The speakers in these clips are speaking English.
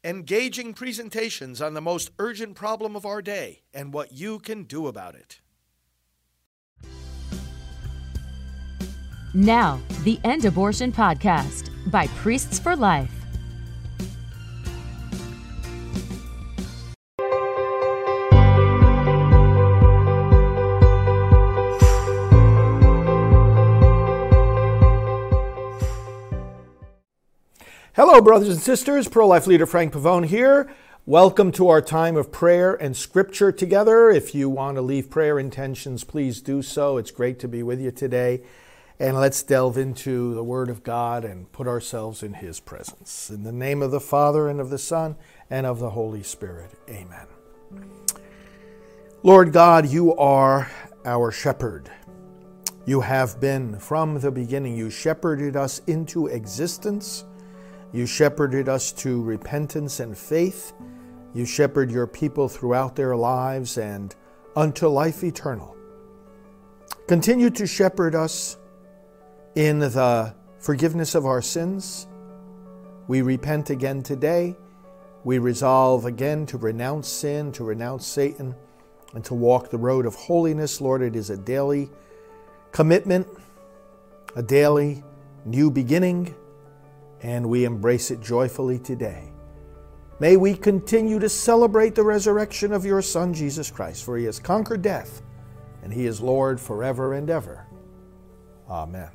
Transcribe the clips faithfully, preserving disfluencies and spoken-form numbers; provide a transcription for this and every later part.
engaging presentations on the most urgent problem of our day and what you can do about it. Now, the End Abortion Podcast by Priests for Life. Hello, brothers and sisters. Pro-life leader Frank Pavone here. Welcome to our time of prayer and scripture together. If you want to leave prayer intentions, please do so. It's great to be with you today. And let's delve into the Word of God and put ourselves in His presence. In the name of the Father, and of the Son, and of the Holy Spirit. Amen. Lord God, you are our shepherd. You have been from the beginning. You shepherded us into existence. You shepherded us to repentance and faith. You shepherd your people throughout their lives and unto life eternal. Continue to shepherd us in the forgiveness of our sins. We repent again today. We resolve again to renounce sin, to renounce Satan, and to walk the road of holiness. Lord, it is a daily commitment, a daily new beginning, and we embrace it joyfully today. May we continue to celebrate the resurrection of your Son, Jesus Christ, for he has conquered death, and he is Lord forever and ever. Amen.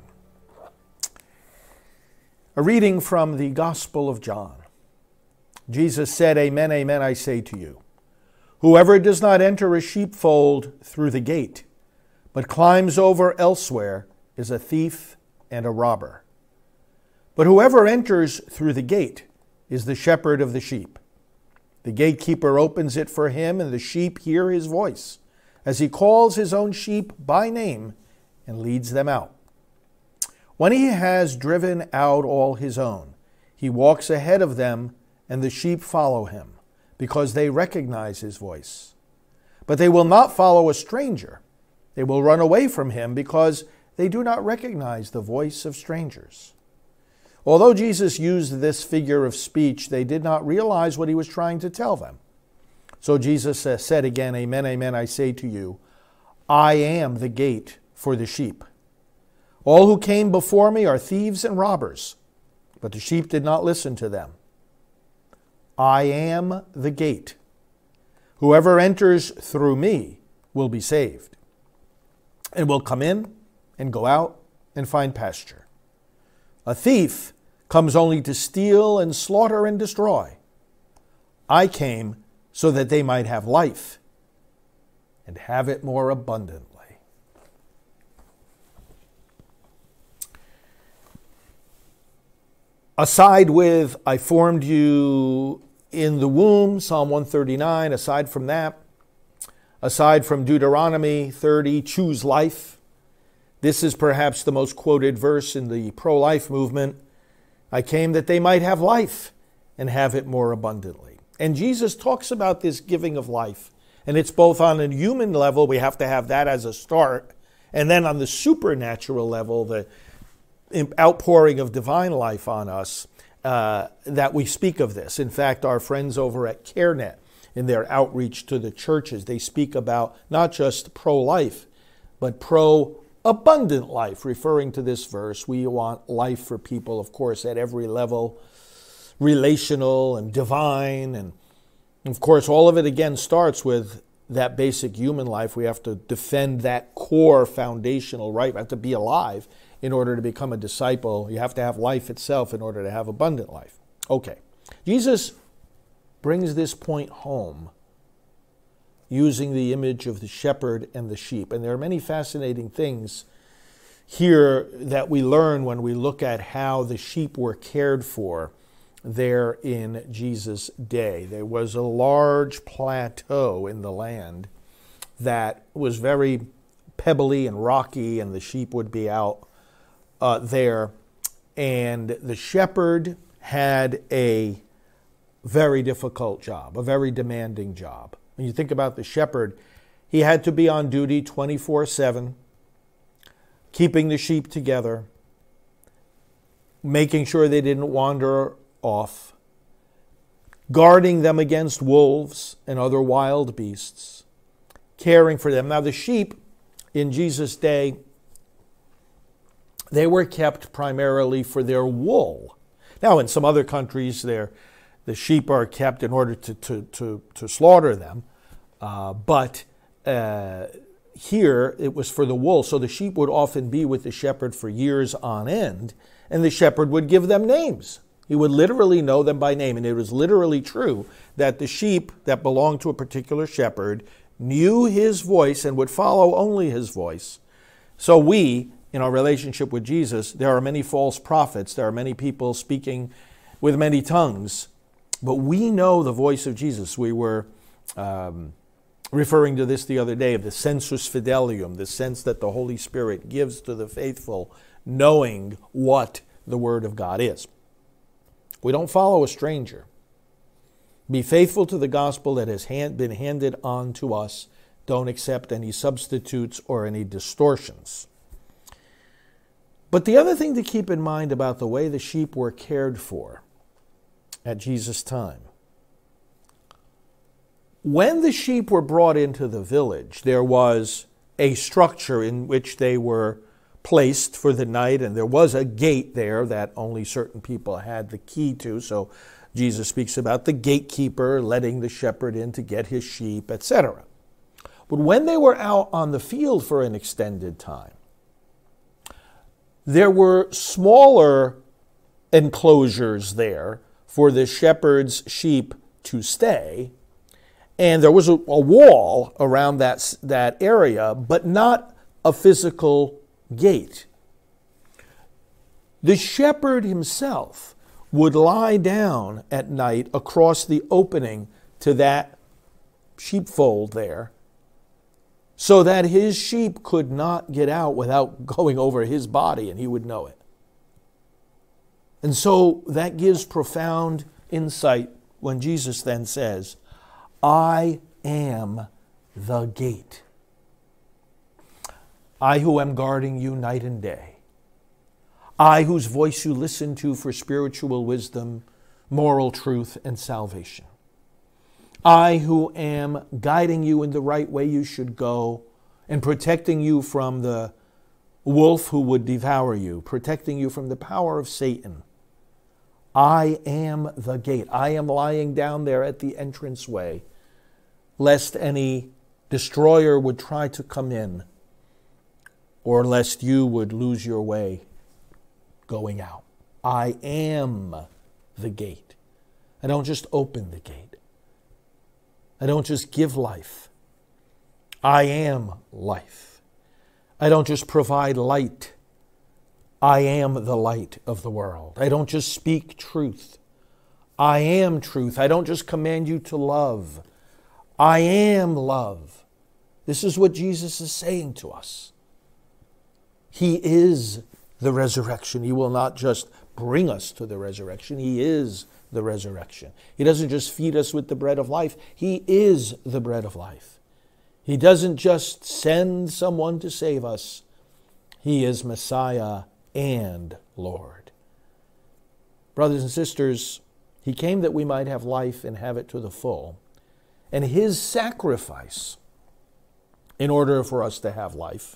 A reading from the Gospel of John. Jesus said, Amen, amen, I say to you, whoever does not enter a sheepfold through the gate, but climbs over elsewhere, is a thief and a robber. But whoever enters through the gate is the shepherd of the sheep. The gatekeeper opens it for him, and the sheep hear his voice, as he calls his own sheep by name and leads them out. When he has driven out all his own, he walks ahead of them, and the sheep follow him, because they recognize his voice. But they will not follow a stranger. They will run away from him, because they do not recognize the voice of strangers. Although Jesus used this figure of speech, they did not realize what he was trying to tell them. So Jesus said again, Amen, amen, I say to you, I am the gate for the sheep. All who came before me are thieves and robbers, but the sheep did not listen to them. I am the gate. Whoever enters through me will be saved, and will come in and go out and find pasture. A thief comes only to steal and slaughter and destroy. I came so that they might have life and have it more abundantly. Aside with, I formed you in the womb, Psalm one thirty-nine, aside from that, aside from Deuteronomy thirty, choose life. This is perhaps the most quoted verse in the pro-life movement. I came that they might have life and have it more abundantly. And Jesus talks about this giving of life. And it's both on a human level, we have to have that as a start, and then on the supernatural level, the outpouring of divine life on us, uh, that we speak of this. In fact, our friends over at CareNet, in their outreach to the churches, they speak about not just pro-life, but pro abundant life, referring to this verse. We want life for people, of course, at every level, relational and divine. And of course, all of it again starts with that basic human life. We have to defend that core foundational right. We have to be alive in order to become a disciple. You have to have life itself in order to have abundant life. Okay. Jesus brings this point home using the image of the shepherd and the sheep. And there are many fascinating things here that we learn when we look at how the sheep were cared for there in Jesus' day. There was a large plateau in the land that was very pebbly and rocky, and the sheep would be out uh, there. And the shepherd had a very difficult job, a very demanding job. When you think about the shepherd, he had to be on duty twenty-four seven, keeping the sheep together, making sure they didn't wander off, guarding them against wolves and other wild beasts, caring for them. Now the sheep in Jesus' day, they were kept primarily for their wool. Now in some other countries, the sheep are kept in order to, to, to, to slaughter them, uh, but uh, here it was for the wool. So the sheep would often be with the shepherd for years on end, and the shepherd would give them names. He would literally know them by name, and it was literally true that the sheep that belonged to a particular shepherd knew his voice and would follow only his voice. So we, in our relationship with Jesus, there are many false prophets, there are many people speaking with many tongues, but we know the voice of Jesus. We were um, referring to this the other day, of the sensus fidelium, the sense that the Holy Spirit gives to the faithful, knowing what the Word of God is. We don't follow a stranger. Be faithful to the gospel that has hand, been handed on to us. Don't accept any substitutes or any distortions. But the other thing to keep in mind about the way the sheep were cared for at Jesus' time, when the sheep were brought into the village, there was a structure in which they were placed for the night, and there was a gate there that only certain people had the key to. So Jesus speaks about the gatekeeper letting the shepherd in to get his sheep, et cetera. But when they were out on the field for an extended time, there were smaller enclosures there for the shepherd's sheep to stay, and there was a, a wall around that, that area, but not a physical gate. The shepherd himself would lie down at night across the opening to that sheepfold there, so that his sheep could not get out without going over his body, and he would know it. And so that gives profound insight when Jesus then says, I am the gate. I who am guarding you night and day. I whose voice you listen to for spiritual wisdom, moral truth, and salvation. I who am guiding you in the right way you should go and protecting you from the wolf who would devour you, protecting you from the power of Satan. I am the gate. I am lying down there at the entranceway, lest any destroyer would try to come in, or lest you would lose your way going out. I am the gate. I don't just open the gate. I don't just give life. I am life. I don't just provide light. I am the light of the world. I don't just speak truth. I am truth. I don't just command you to love. I am love. This is what Jesus is saying to us. He is the resurrection. He will not just bring us to the resurrection. He is the resurrection. He doesn't just feed us with the bread of life. He is the bread of life. He doesn't just send someone to save us. He is Messiah and Lord. Brothers and sisters, He came that we might have life and have it to the full. And His sacrifice in order for us to have life,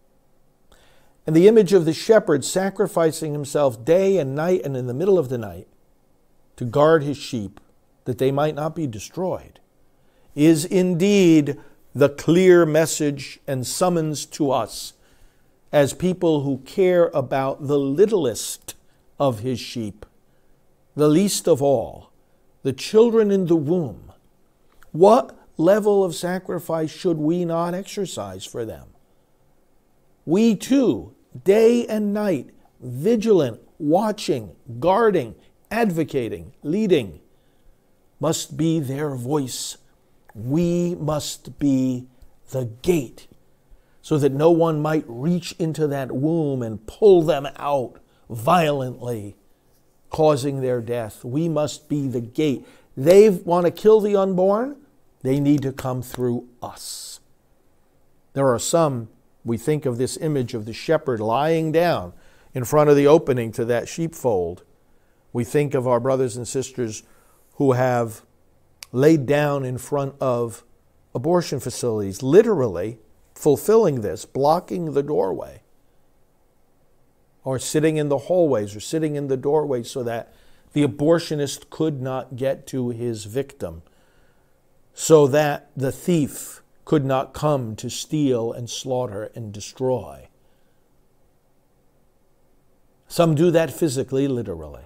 and the image of the shepherd sacrificing himself day and night and in the middle of the night to guard his sheep that they might not be destroyed, is indeed the clear message and summons to us as people who care about the littlest of his sheep, the least of all, the children in the womb. What level of sacrifice should we not exercise for them? We too, day and night, vigilant, watching, guarding, advocating, leading, must be their voice. We must be the gate, so that no one might reach into that womb and pull them out violently, causing their death. We must be the gate. They want to kill the unborn. They need to come through us. There are some, we think of this image of the shepherd lying down in front of the opening to that sheepfold. We think of our brothers and sisters who have laid down in front of abortion facilities, literally fulfilling this, blocking the doorway, or sitting in the hallways or sitting in the doorways so that the abortionist could not get to his victim, so that the thief could not come to steal and slaughter and destroy. Some do that physically, literally,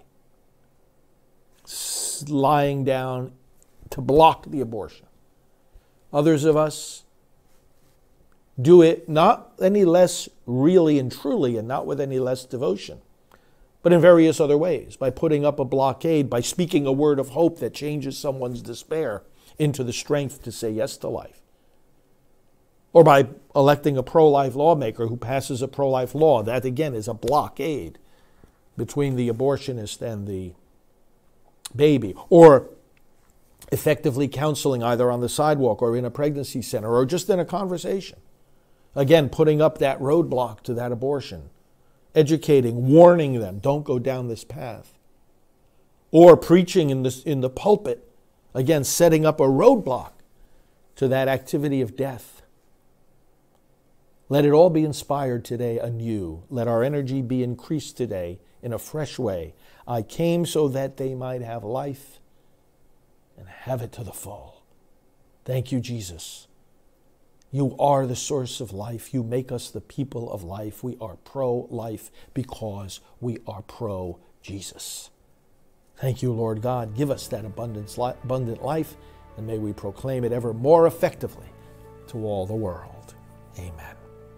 lying down to block the abortion. Others of us do it not any less really and truly, and not with any less devotion, but in various other ways, by putting up a blockade, by speaking a word of hope that changes someone's despair into the strength to say yes to life, or by electing a pro-life lawmaker who passes a pro-life law. That, again, is a blockade between the abortionist and the baby, or effectively counseling either on the sidewalk or in a pregnancy center or just in a conversation. Again, putting up that roadblock to that abortion, educating, warning them, don't go down this path. Or preaching in, this, in the pulpit, again, setting up a roadblock to that activity of death. Let it all be inspired today anew. Let our energy be increased today in a fresh way. I came so that they might have life and have it to the full. Thank you, Jesus. You are the source of life. You make us the people of life. We are pro-life because we are pro-Jesus. Thank you, Lord God. Give us that abundance, abundant life, and may we proclaim it ever more effectively to all the world. Amen.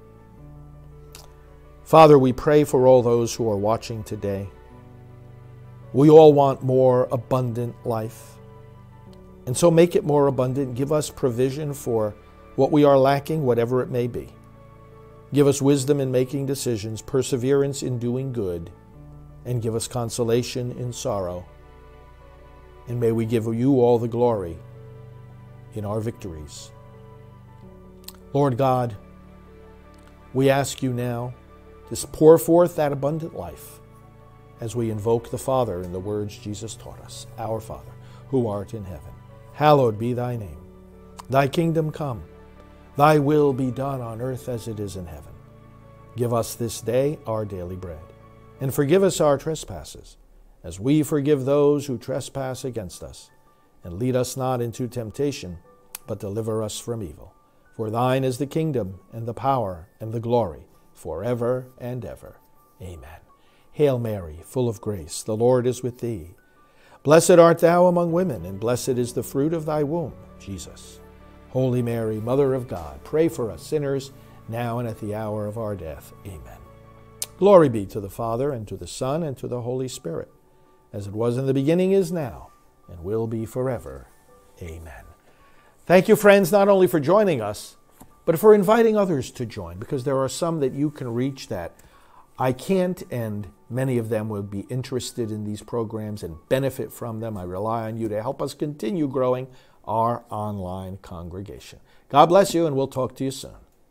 Father, we pray for all those who are watching today. We all want more abundant life. And so make it more abundant. Give us provision for what we are lacking, whatever it may be. Give us wisdom in making decisions, perseverance in doing good, and give us consolation in sorrow. And may we give you all the glory in our victories. Lord God, we ask you now to pour forth that abundant life as we invoke the Father in the words Jesus taught us. Our Father, who art in heaven, hallowed be thy name. Thy kingdom come. Thy will be done on earth as it is in heaven. Give us this day our daily bread, and forgive us our trespasses, as we forgive those who trespass against us. And lead us not into temptation, but deliver us from evil. For thine is the kingdom, and the power, and the glory, forever and ever. Amen. Hail Mary, full of grace, the Lord is with thee. Blessed art thou among women, and blessed is the fruit of thy womb, Jesus. Holy Mary, Mother of God, pray for us sinners, now and at the hour of our death. Amen. Glory be to the Father, and to the Son, and to the Holy Spirit, as it was in the beginning, is now, and will be forever. Amen. Thank you, friends, not only for joining us, but for inviting others to join, because there are some that you can reach that I can't, and many of them will be interested in these programs and benefit from them. I rely on you to help us continue growing our online congregation. God bless you, and we'll talk to you soon.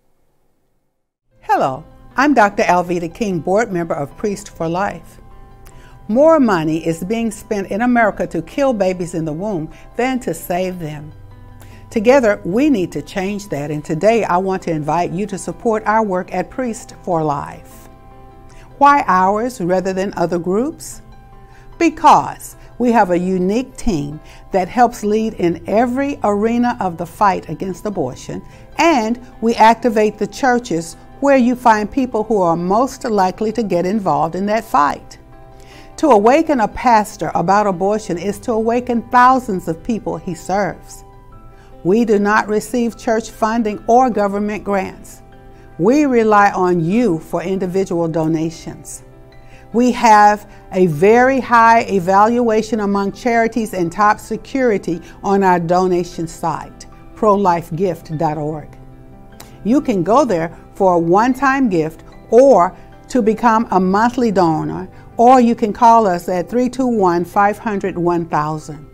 Hello, I'm Doctor Alveda King, board member of Priest for Life. More money is being spent in America to kill babies in the womb than to save them. Together, we need to change that, and today I want to invite you to support our work at Priest for Life. Why ours rather than other groups? Because we have a unique team that helps lead in every arena of the fight against abortion, and we activate the churches where you find people who are most likely to get involved in that fight. To awaken a pastor about abortion is to awaken thousands of people he serves. We do not receive church funding or government grants. We rely on you for individual donations. We have a very high evaluation among charities and top security on our donation site, pro life gift dot org. You can go there for a one-time gift or to become a monthly donor, or you can call us at three two one, five hundred, one thousand.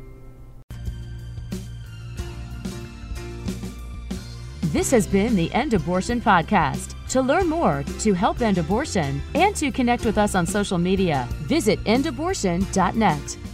This has been the End Abortion Podcast. To learn more, to help end abortion, and to connect with us on social media, visit end abortion dot net.